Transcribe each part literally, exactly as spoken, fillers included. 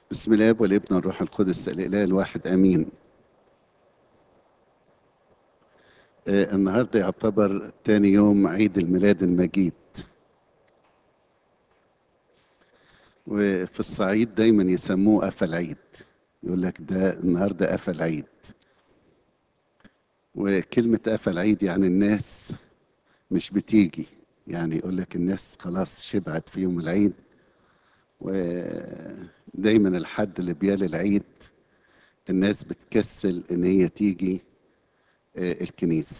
بسم الله والابن والروح القدس الإله الواحد آمين. آه النهارده يعتبر تاني يوم عيد الميلاد المجيد، وفي الصعيد دايما يسموه قفا العيد. يقول لك ده النهارده قفا العيد، وكلمة قفا العيد يعني الناس مش بتيجي، يعني يقول لك الناس خلاص شبعت في يوم العيد، ودايما الحد اللي بيالي العيد الناس بتكسل ان هي تيجي آه الكنيسة.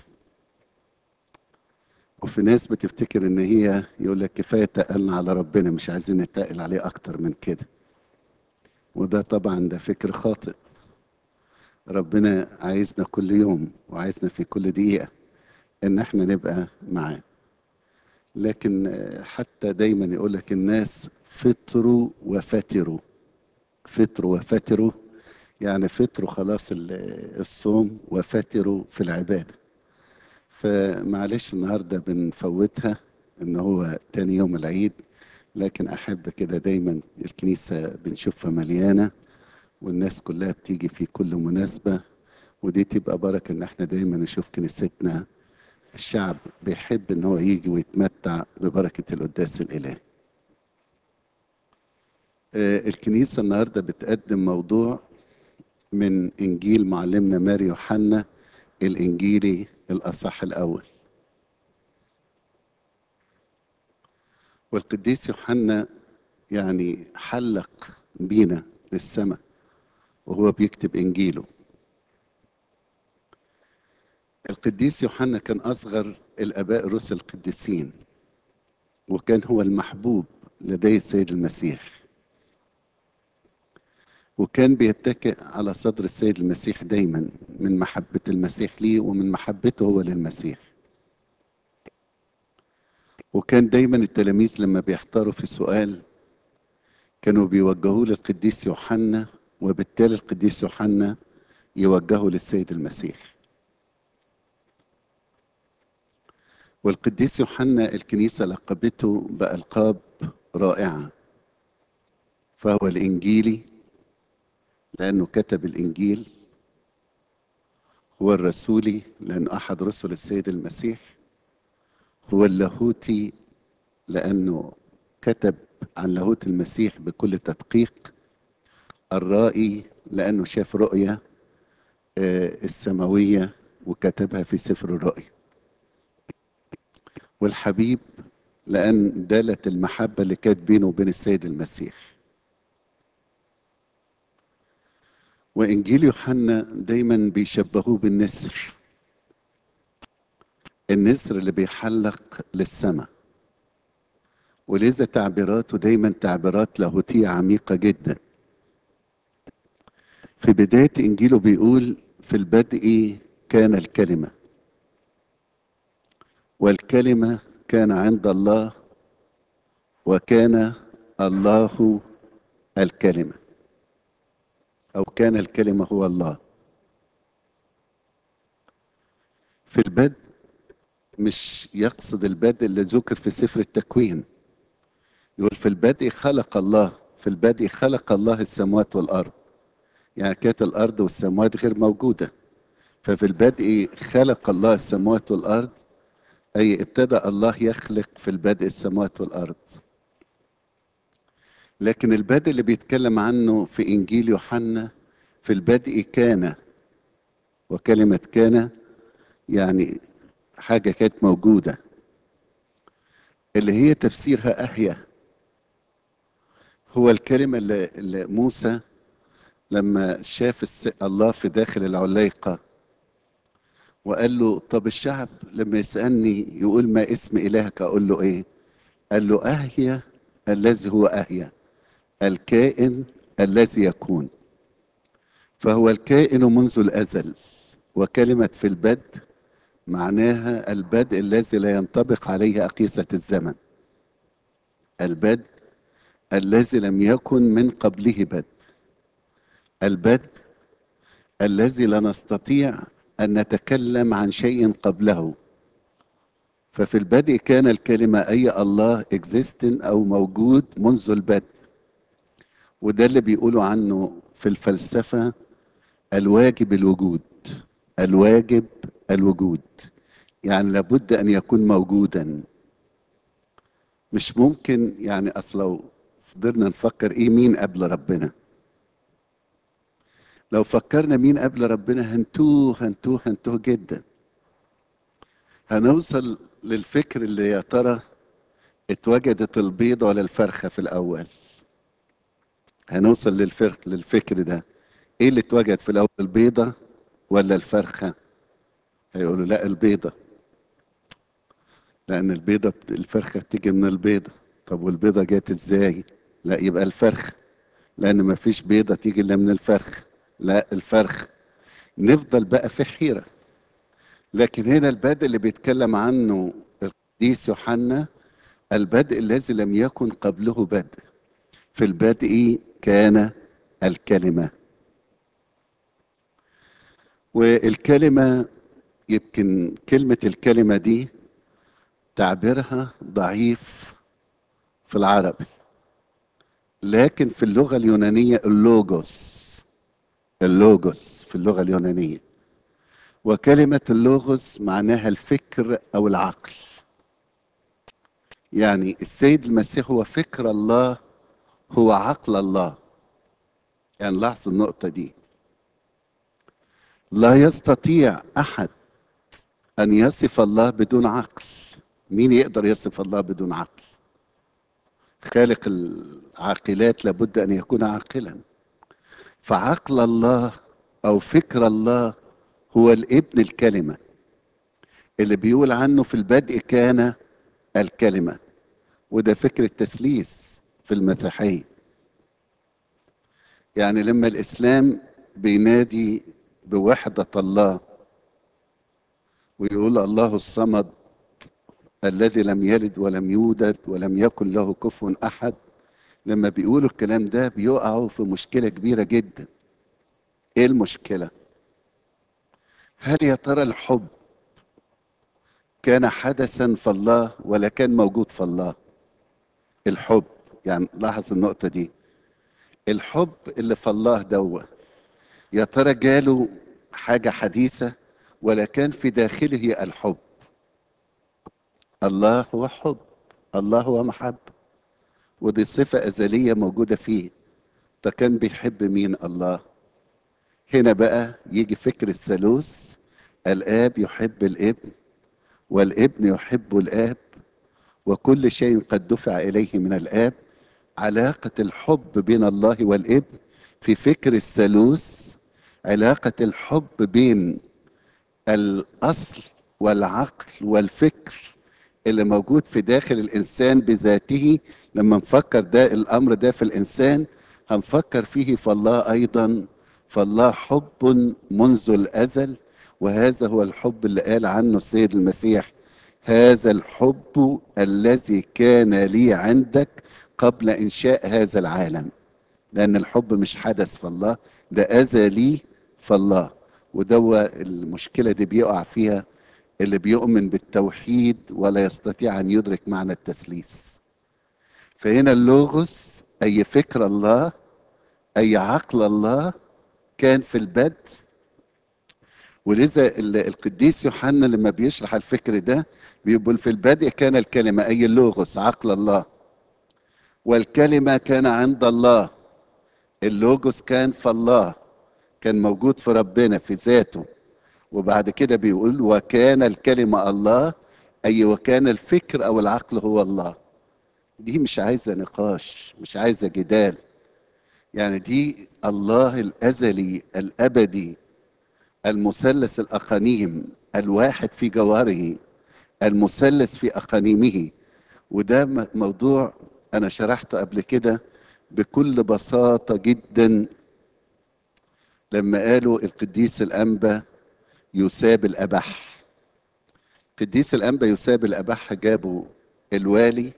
وفي ناس بتفتكر ان هي يقول لك كفايه تقلنا على ربنا، مش عايزين نتقل عليه اكتر من كده، وده طبعا ده فكر خاطئ. ربنا عايزنا كل يوم وعايزنا في كل دقيقه ان احنا نبقى معاه. لكن آه، حتى دايما يقول لك الناس فطروا وفتروا. فطروا وفتروا يعني فطروا خلاص ال- الصوم، وفتروا في العباده. فمعلش النهارده بنفوتها ان هو تاني يوم العيد، لكن احب كده دايما الكنيسه بنشوفها مليانه والناس كلها بتيجي في كل مناسبه، ودي تبقى بركه ان احنا دايما نشوف كنيستنا الشعب بيحب ان هو يجي ويتمتع ببركه القداس الالهي. آه، الكنيسه النهارده بتقدم موضوع من انجيل معلمنا ماري يوحنا الانجيلي الاصح الاول. والقديس يوحنا يعني حلق بينا للسماء وهو بيكتب انجيله. القديس يوحنا كان اصغر الاباء الرسل القديسين، وكان هو المحبوب لدي السيد المسيح، وكان بيتكئ على صدر السيد المسيح دايما من محبة المسيح ليه ومن محبته هو للمسيح. وكان دايما التلاميذ لما بيحتاروا في سؤال كانوا بيوجهوه للقديس يوحنا، وبالتالي القديس يوحنا يوجهه للسيد المسيح. والقديس يوحنا الكنيسة لقبته بألقاب رائعة، فهو الإنجيلي لأنه كتب الإنجيل، هو الرسولي لأنه أحد رسل السيد المسيح، هو اللاهوتي لأنه كتب عن لاهوت المسيح بكل تدقيق، الرائي لأنه شاف رؤية آه، السماوية وكتبها في سفر الرؤيا، والحبيب لأن دالت المحبة اللي كانت بينه وبين السيد المسيح. وإنجيل يوحنا دايما بيشبهوه بالنسر، النسر اللي بيحلق للسماء، ولذا تعبيراته دايما تعبيرات لاهوتية عميقة جدا. في بداية إنجيله بيقول في البدء كان الكلمة، والكلمة كان عند الله، وكان الله الكلمة، أو كان الكلمة هو الله. في البدء مش يقصد البدء اللي ذكر في سفر التكوين، يقول في البدء خلق الله، في البدء خلق الله السماوات والأرض، يعني كانت الأرض والسماوات غير موجودة، ففي البدء خلق الله السماوات والأرض، أي ابتدأ الله يخلق في البدء السماوات والأرض. لكن البدء اللي بيتكلم عنه في إنجيل يوحنا في البدء كان، وكلمة كان يعني حاجة كانت موجودة، اللي هي تفسيرها أهيا. هو الكلمة اللي, اللي موسى لما شاف الس- الله في داخل العليقة وقال له طب الشعب لما يسألني يقول ما اسم إلهك أقول له إيه؟ قال له أهيا الذي هو أهيا، الكائن الذي يكون. فهو الكائن منذ الأزل، وكلمة في البدء معناها البدء الذي لا ينطبق عليه أقيسة الزمن، البدء الذي لم يكن من قبله بدء، البدء الذي لا نستطيع أن نتكلم عن شيء قبله. ففي البدء كان الكلمة أي الله existing أو موجود منذ البدء، وده اللي بيقولوا عنه في الفلسفة الواجب الوجود. الواجب الوجود يعني لابد أن يكون موجودا. مش ممكن يعني أصل لو فضلنا نفكر إيه مين قبل ربنا، لو فكرنا مين قبل ربنا هنتوه هنتوه هنتوه جدا. هنوصل للفكر اللي يا ترى اتوجدت البيضة ولا الفرخة في الأول. هنوصل للفرق للفكر ده، ايه اللي اتوجد في الأول، البيضة ولا الفرخة؟ هيقولوا لا البيضة، لأن البيضة الفرخة بتيجي من البيضة. طب والبيضة جت ازاي؟ لا يبقى الفرخة، لأن ما فيش بيضة تيجي إلا من الفرخ. لا الفرخ. نفضل بقى في حيرة. لكن هنا البدء اللي بيتكلم عنه القديس يوحنا، البدء الذي لم يكن قبله بدء. في البدء كان الكلمة. والكلمة، يمكن كلمة الكلمة دي تعبيرها ضعيف في العربي، لكن في اللغة اليونانية اللوجوس. اللوجوس في اللغة اليونانية، وكلمة اللوغوس معناها الفكر أو العقل. يعني السيد المسيح هو فكر الله، هو عقل الله. يعني لاحظوا النقطة دي، لا يستطيع أحد أن يصف الله بدون عقل. مين يقدر يصف الله بدون عقل؟ خالق العاقلات لابد أن يكون عاقلا. فعقل الله أو فكر الله هو الابن الكلمة، اللي بيقول عنه في البدء كان الكلمة. وده فكر التثليث في المسيحية. يعني لما الإسلام بينادي بوحدة الله ويقول الله الصمد الذي لم يلد ولم يولد ولم يكن له كفوا أحد، لما بيقولوا الكلام ده بيقعوا في مشكلة كبيرة جدا. ايه المشكلة؟ هل يا ترى الحب كان حدثا في الله ولا كان موجود في الله؟ الحب، يعني لاحظ النقطة دي، الحب اللي في الله دوا يا ترى جاله حاجة حديثة ولا كان في داخله الحب؟ الله هو حب، الله هو محبة، ودي صفة أزلية موجودة فيه. فكان بيحب مين؟ الله. هنا بقى يجي فكر الثالوث، الآب يحب الابن والابن يحب الآب وكل شيء قد دفع إليه من الآب. علاقة الحب بين الله والابن في فكر الثالوث علاقة الحب بين الأصل والعقل والفكر اللي موجود في داخل الإنسان بذاته. لما نفكر ده الأمر ده في الإنسان هنفكر فيه في الله أيضا. فالله حب منذ الأزل، وهذا هو الحب اللي قال عنه السيد المسيح: هذا الحب الذي كان لي عندك قبل إنشاء هذا العالم. لأن الحب مش حدث في الله، ده أزلي في الله. ودوا المشكلة دي بيقع فيها اللي بيؤمن بالتوحيد ولا يستطيع أن يدرك معنى التثليث. فهنا اللوغوس أي فكر الله أي عقل الله كان في البدء. ولذا ال- القديس يوحنا لما بيشرح الفكر ده بيقول في البدء كان الكلمة أي اللوغوس عقل الله، والكلمة كان عند الله. اللوجوس كان في الله، كان موجود في ربنا في ذاته. وبعد كده بيقول وكان الكلمة الله، أي وكان الفكر أو العقل هو الله. دي مش عايزة نقاش، مش عايزة جدال. يعني دي الله الأزلي الأبدي المثلث الأقانيم الواحد في جوهره المثلث في أقانيمه. وده م- موضوع أنا شرحته قبل كده بكل بساطة جدا لما قالوا القديس الأنبا يساب الأبح. قديس الأنبا يساب الأبح جابوا الوالي،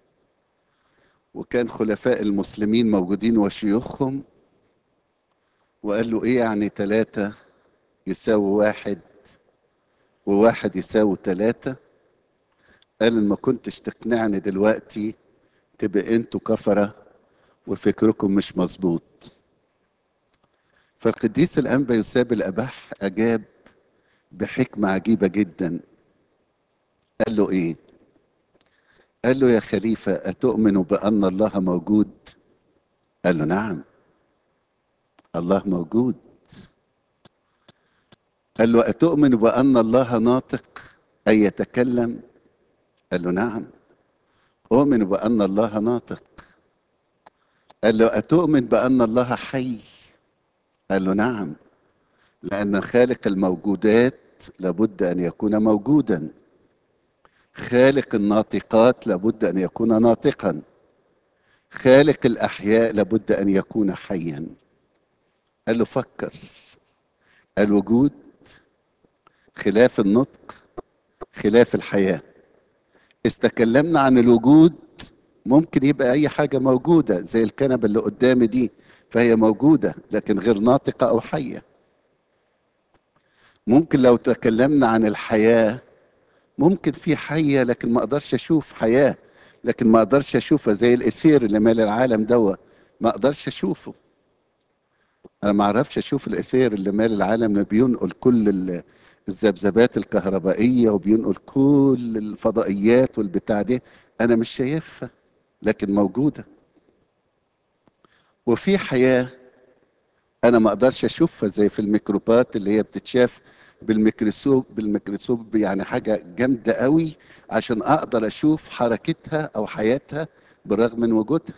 وكان خلفاء المسلمين موجودين وشيوخهم، وقال له ايه يعني ثلاثة يساوي واحد وواحد يساوي ثلاثة؟ قال ان ما كنتش تقنعني دلوقتي تبقى انتوا كفرة وفكركم مش مظبوط. فالقديس الأنبا يوساب الأبح أجاب بحكمة عجيبة جدا. قال له إيه؟ قال له: يا خليفة، أتؤمن بأن الله موجود؟ قال له: نعم، الله موجود. قال له: أتؤمن بأن الله ناطق أي يتكلم؟ قال له: نعم، أؤمن بأن الله ناطق. قال له: أتؤمن بأن الله حي؟ قال له: نعم، لأن خالق الموجودات لابد أن يكون موجودا، خالق الناطقات لابد أن يكون ناطقا، خالق الأحياء لابد أن يكون حيا. قال له: فكر، الوجود خلاف النطق خلاف الحياة. استكلمنا عن الوجود، ممكن يبقى أي حاجة موجودة زي الكنبة اللي قدامي دي، فهي موجودة لكن غير ناطقة أو حية. ممكن لو تكلمنا عن الحياة، ممكن في حية لكن ما أقدرش أشوف حياة، لكن ما أقدرش أشوفها زي الإثير اللي مال العالم دوا، ما أقدرش أشوفه. أنا ما أعرفش أشوف الإثير اللي مال العالم، اللي بينقل كل ال- الذبذبات الكهربائية وبينقل كل الفضائيات والبتاع دي، أنا مش شايفها لكن موجودة. وفي حياة أنا ما أقدرش أشوفها زي في الميكروبات اللي هي بتتشاف بالميكروسكوب بالميكروسكوب يعني حاجة جامدة قوي عشان أقدر أشوف حركتها أو حياتها بالرغم من وجودها.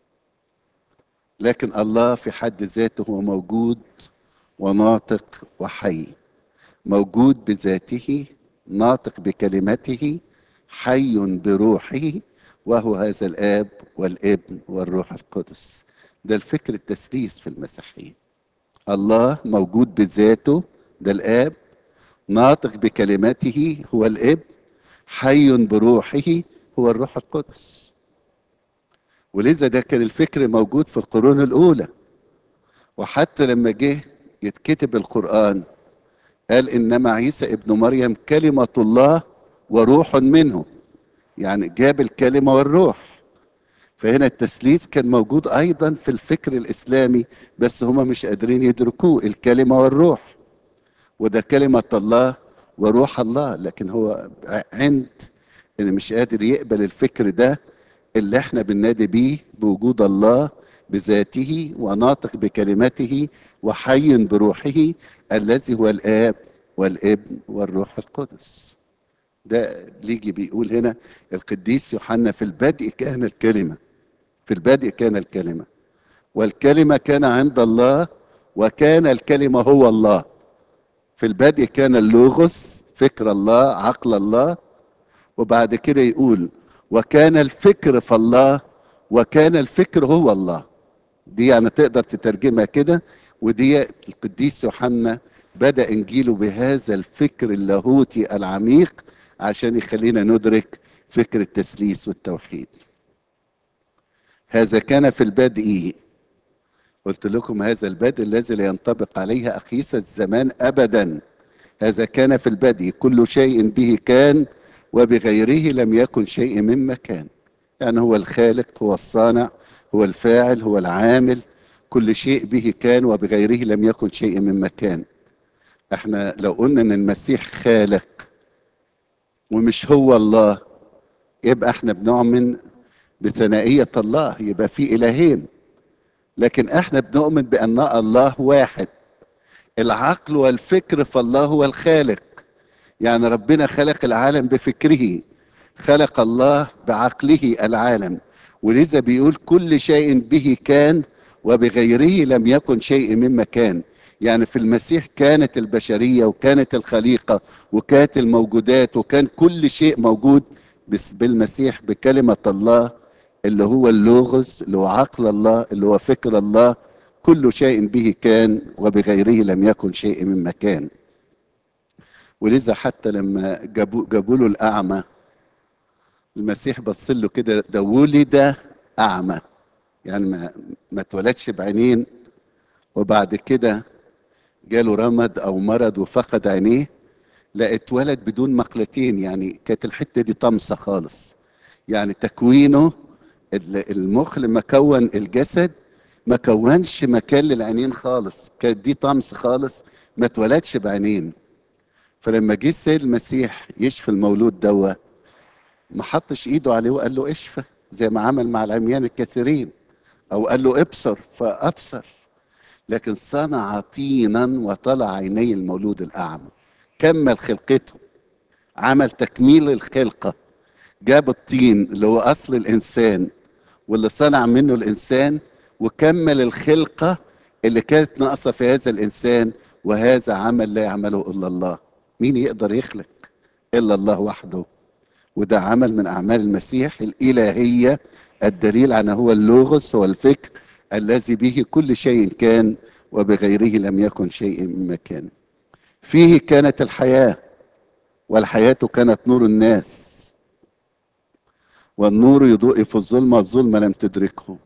لكن الله في حد ذاته هو موجود وناطق وحي، موجود بذاته، ناطق بكلمته، حي بروحه، وهو هذا الآب والابن والروح القدس. ده الفكر التثليث في المسيحية. الله موجود بذاته، ده الآب، ناطق بكلمته هو الابن، حي بروحه هو الروح القدس. ولذا ده كان الفكر موجود في القرون الأولى. وحتى لما جه يتكتب القرآن قال: إنما عيسى ابن مريم كلمة الله وروح منه، يعني جاب الكلمة والروح. فهنا التثليث كان موجود أيضا في الفكر الإسلامي، بس هما مش قادرين يدركوه، الكلمة والروح، وده كلمة الله وروح الله. لكن هو عند إن مش قادر يقبل الفكر ده اللي احنا بننادي بيه بوجود الله بذاته وناطق بكلمته وحي بروحه، الذي هو الآب والابن والروح القدس. ده ليجي بيقول هنا القديس يوحنا: في البدء كان الكلمة، في البدء كان الكلمة، والكلمة كان عند الله، وكان الكلمة هو الله. في البدء كان اللوغوس، فكر الله، عقل الله. وبعد كده يقول: وكان الفكر في الله، وكان الفكر هو الله. دي يعني تقدر تترجمها كده. ودي القديس يوحنا بدأ إنجيله بهذا الفكر اللاهوتي العميق عشان يخلينا ندرك فكر التثليث والتوحيد. هذا كان في البدء، قلت لكم هذا البدء الذي لا ينطبق عليه أقيس الزمان أبدا. هذا كان في البدء، كل شيء به كان، وبغيره لم يكن شيء مما كان. يعني هو الخالق، هو الصانع، هو الفاعل، هو العامل. كل شيء به كان، وبغيره لم يكن شيء مما كان. احنا لو قلنا ان المسيح خالق ومش هو الله، يبقى احنا بنؤمن بثنائية الله، يبقى في إلهين. لكن احنا بنؤمن بأن الله واحد. العقل والفكر فالله هو الخالق، يعني ربنا خلق العالم بفكره، خلق الله بعقله العالم. ولذا بيقول كل شيء به كان، وبغيره لم يكن شيء مما كان. يعني في المسيح كانت البشرية وكانت الخليقة وكانت الموجودات وكان كل شيء موجود بس بالمسيح، بكلمة الله اللي هو اللوغوس، اللي هو عقل الله، اللي هو فكر الله. كل شيء به كان، وبغيره لم يكن شيء مما كان. ولذا حتى لما جابوا جابوا له الأعمى، المسيح بص له كده، ده ولد أعمى، يعني ما ما اتولدش بعينين وبعد كده جاله رمد أو مرض وفقد عينيه، لا اتولد بدون مقلتين. يعني كانت الحتة دي طمسة خالص، يعني تكوينه ال- المخ لما كون الجسد ما كونش مكان للعينين خالص، كانت دي طمس خالص، ما اتولدش بعينين. فلما جه السيد المسيح يشفي المولود دوا، ما حطش ايده عليه وقال له اشفى زي ما عمل مع العميان الكثيرين، او قال له ابصر فابصر، لكن صنع طينا وطلع عيني المولود الاعمى، كمل خلقته، عمل تكميل الخلقه، جاب الطين اللي هو اصل الانسان واللي صنع منه الانسان، وكمل الخلقه اللي كانت ناقصه في هذا الانسان. وهذا عمل لا يعمله الا الله. مين يقدر يخلق الا الله وحده؟ وده عمل من اعمال المسيح الالهيه، الدليل على هو اللوغوس، هو الفكر الذي به كل شيء كان، وبغيره لم يكن شيء مما كان. فيه كانت الحياه، والحياه كانت نور الناس، والنور يضوء في الظلمه، الظلمه لم تدركه.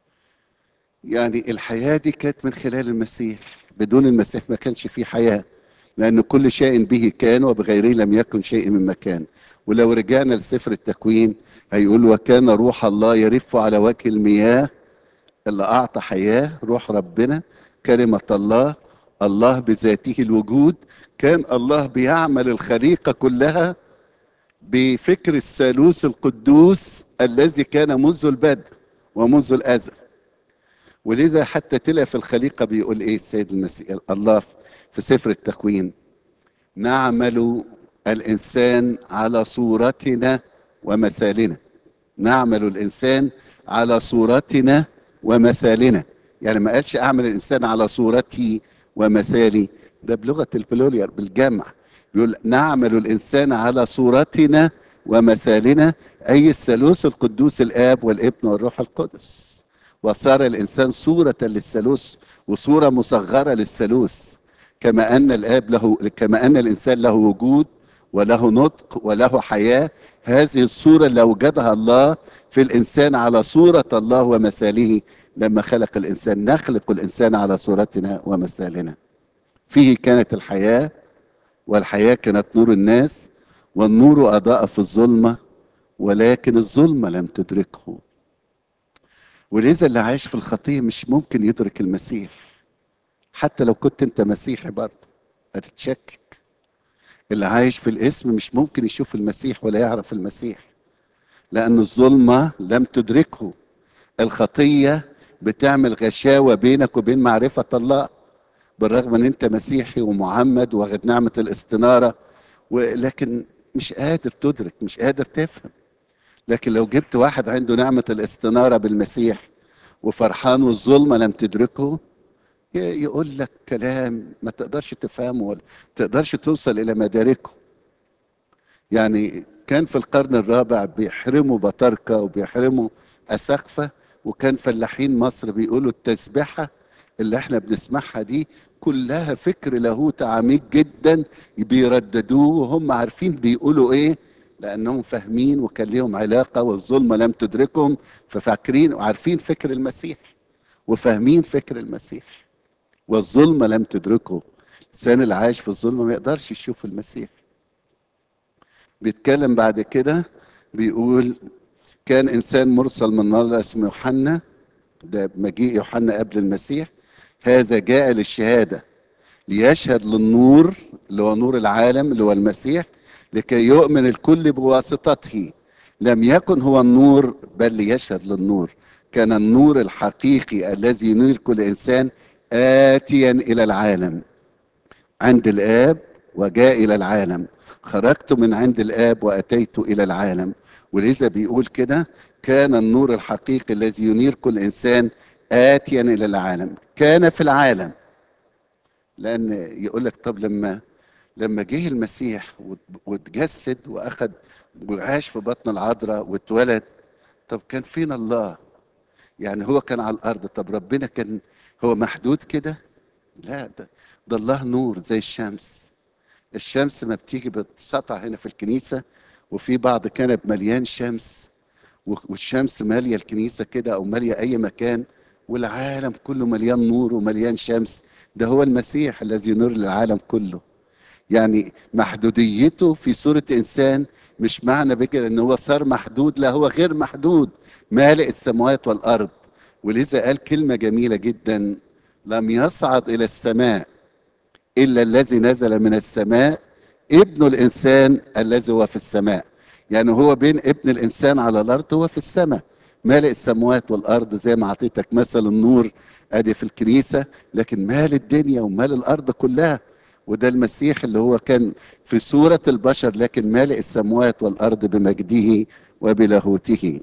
يعني الحياه دي كانت من خلال المسيح، بدون المسيح ما كانش فيه حياه، لأن كل شيء به كان، وبغيره لم يكن شيء مما كان. ولو رجعنا لسفر التكوين هيقول وكان روح الله يرف على وجه المياه، اللي أعطى حياة روح ربنا، كلمة الله، الله بذاته الوجود. كان الله بيعمل الخليقة كلها بفكر الثالوث القدوس الذي كان منذ البدء ومنذ الأزل. ولذا حتى تلاقي في الخليقة بيقول إيه السيد المسيح الله في سفر التكوين: نعمل الإنسان على صورتنا ومثالنا. نعمل الإنسان على صورتنا ومثالنا، يعني ما قالش أعمل الإنسان على صورتي ومثالي، ده بلغة البلوريال بالجمع، بيقول نعمل الإنسان على صورتنا ومثالنا، أي الثالوث القدوس الآب والابن والروح القدس. وصار الإنسان صورة للثالوث وصورة مصغرة للثالوث، كما أن الآب له، كما أن الإنسان له وجود وله نطق وله حياة. هذه الصورة اللي أوجدها الله في الإنسان على صورة الله ومثاله لما خلق الإنسان. نخلق الإنسان على صورتنا ومثالنا. فيه كانت الحياة، والحياة كانت نور الناس، والنور أضاء في الظلمة، ولكن الظلمة لم تدركه. ولذا اللي عايش في الخطية مش ممكن يدرك المسيح، حتى لو كنت انت مسيحي برضه هتتشكك. اللي عايش في الاسم مش ممكن يشوف المسيح ولا يعرف المسيح، لأن الظلمة لم تدركه. الخطية بتعمل غشاوة بينك وبين معرفة الله، بالرغم ان انت مسيحي ومعمد واخد نعمة الاستنارة، ولكن مش قادر تدرك، مش قادر تفهم. لكن لو جبت واحد عنده نعمة الاستنارة بالمسيح وفرحان والظلمة لم تدركه، يقول لك كلام ما تقدرش تفهمه ولا تقدرش توصل إلى مداركه. يعني كان في القرن الرابع بيحرموا بطاركة وبيحرموا أساقفة، وكان فلاحين مصر بيقولوا التسبحة اللي احنا بنسمعها دي كلها فكر لاهوت عميق جدا، بيرددوه وهم عارفين بيقولوا ايه، لانهم فاهمين وكان ليهم علاقة، والظلمة لم تدركهم، ففاكرين وعارفين فكر المسيح وفاهمين فكر المسيح. والظلمة لم تدركه. الإنسان اللي عايش في الظلمة ما يقدرش يشوف المسيح. بيتكلم بعد كده بيقول كان إنسان مرسل من الله اسمه يوحنا، ده مجيء يوحنا قبل المسيح. هذا جاء للشهادة، ليشهد للنور اللي هو نور العالم اللي هو المسيح، لكي يؤمن الكل بواسطته. لم يكن هو النور بل ليشهد للنور. كان النور الحقيقي الذي ينير كل إنسان آتيا إلى العالم عند الآب وجاء إلى العالم. خرجت من عند الآب وأتيت إلى العالم. ولذا بيقول كده كان النور الحقيقي الذي ينير كل إنسان آتيا إلى العالم. كان في العالم، لأن يقول لك طب لما لما جه المسيح واتجسد وأخد وعاش في بطن العذراء واتولد، طب كان فين الله؟ يعني هو كان على الأرض، طب ربنا كان هو محدود كده؟ لا، ده, ده الله نور زي الشمس. الشمس ما بتيجي بتسطع هنا في الكنيسة، وفي بعض كنب مليان شمس، والشمس مالية الكنيسة كده أو مالية أي مكان، والعالم كله مليان نور ومليان شمس. ده هو المسيح الذي ينور للعالم كله. يعني محدوديته في صورة إنسان مش معنى بكده إن هو صار محدود، لا هو غير محدود، مالئ السماوات والأرض. ولذا قال كلمة جميلة جدا: لم يصعد إلى السماء إلا الذي نزل من السماء، ابن الإنسان الذي هو في السماء. يعني هو بين ابن الإنسان على الأرض، هو في السماء مالئ السماوات والأرض. زي ما أعطيتك مثل النور أدي في الكنيسة، لكن مال الدنيا ومال الأرض كلها. وده المسيح اللي هو كان في صورة البشر، لكن مالئ السماوات والأرض بمجده وبلاهوته.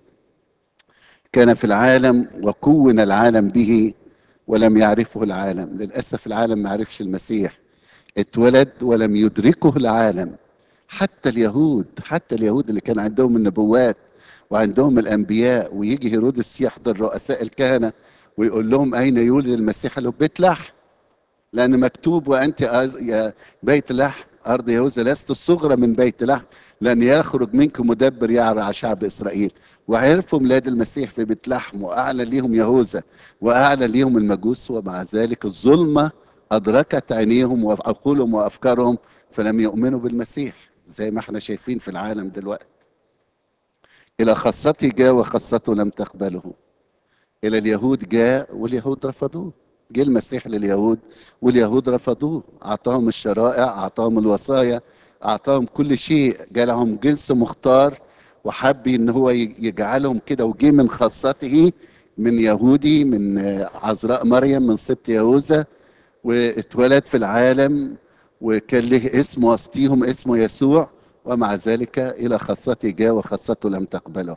كان في العالم وكون العالم به ولم يعرفه العالم. للأسف العالم ما عرفش المسيح، اتولد ولم يدركه العالم. حتى اليهود، حتى اليهود اللي كان عندهم النبوات وعندهم الأنبياء، ويجي هيرودس يحضر رؤساء الكهنة ويقول لهم أين يولد المسيح؟ قالوا بيت لحم، لأن مكتوب: وأنت يا بيت لحم أرض يهوذا لست الصغرى من بيت لحم، لأن يخرج منكم مدبر يعرى شعب إسرائيل. وعرفوا ميلاد المسيح في بيت لحم، وأعلن ليهم يهوذا وأعلن ليهم المجوس، ومع ذلك الظلمة أدركت عينيهم وعقولهم وأفكارهم، فلم يؤمنوا بالمسيح زي ما احنا شايفين في العالم دلوقتي. إلى خاصته جاء وخاصته لم تقبله. إلى اليهود جاء واليهود رفضوه. جه المسيح لليهود واليهود رفضوه. أعطاهم الشرائع، أعطاهم الوصايا، أعطاهم كل شيء، جالهم جنس مختار وحب إن هو يجعلهم كده. وجه من خاصته، من يهودي، من عذراء مريم من سبط يهوذا، واتولد في العالم، وكان له اسم وسطيهم اسمه يسوع. ومع ذلك إلى خاصته جاء وخاصته لم تقبله.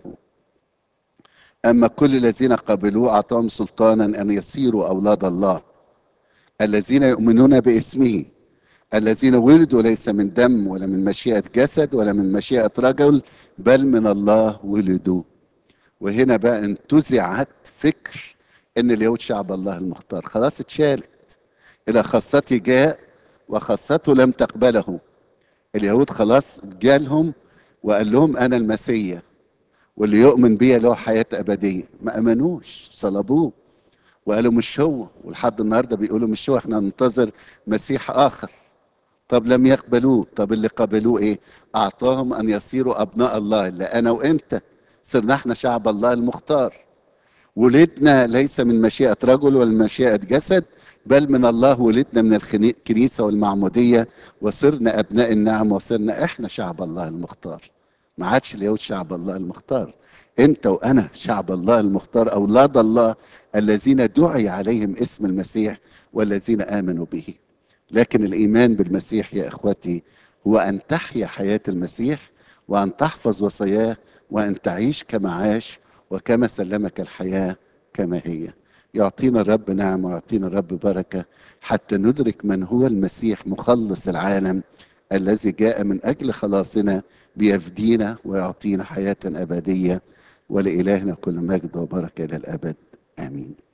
أما كل الذين قبلوه أعطاهم سلطانا أن يصيروا أولاد الله، الذين يؤمنون باسمه، الذين ولدوا ليس من دم ولا من مشيئة جسد ولا من مشيئة رجل، بل من الله ولدوا. وهنا بقى انتزعت فكر ان اليهود شعب الله المختار، خلاص اتشالت. الى خاصته جاء وخاصته لم تقبله. اليهود خلاص جالهم وقال لهم انا المسيح، واللي يؤمن بيا له حياة أبدية. ما أمنوش، صلبوه وقالوا مش هو، ولحد النهارده بيقولوا مش هو، احنا ننتظر مسيح آخر. طب لم يقبلوه. طب اللي قبلوه ايه؟ أعطاهم أن يصيروا أبناء الله، اللي أنا وأنت صرنا احنا شعب الله المختار. ولدنا ليس من مشيئة رجل ولا من مشيئة جسد، بل من الله. ولدنا من الكنيسة والمعمودية، وصرنا أبناء النعم، وصرنا احنا شعب الله المختار. ما عادش اليهود شعب الله المختار، انت وانا شعب الله المختار، اولاد الله الذين دعي عليهم اسم المسيح والذين امنوا به. لكن الايمان بالمسيح يا اخوتي هو ان تحيا حياة المسيح، وان تحفظ وصاياه، وان تعيش كما عاش، وكما سلمك الحياة كما هي. يعطينا الرب نعمة ويعطينا الرب بركة، حتى ندرك من هو المسيح مخلص العالم، الذي جاء من أجل خلاصنا ليفدينا ويعطينا حياة أبدية. ولإلهنا كل مجد وبركة إلى الأبد، آمين.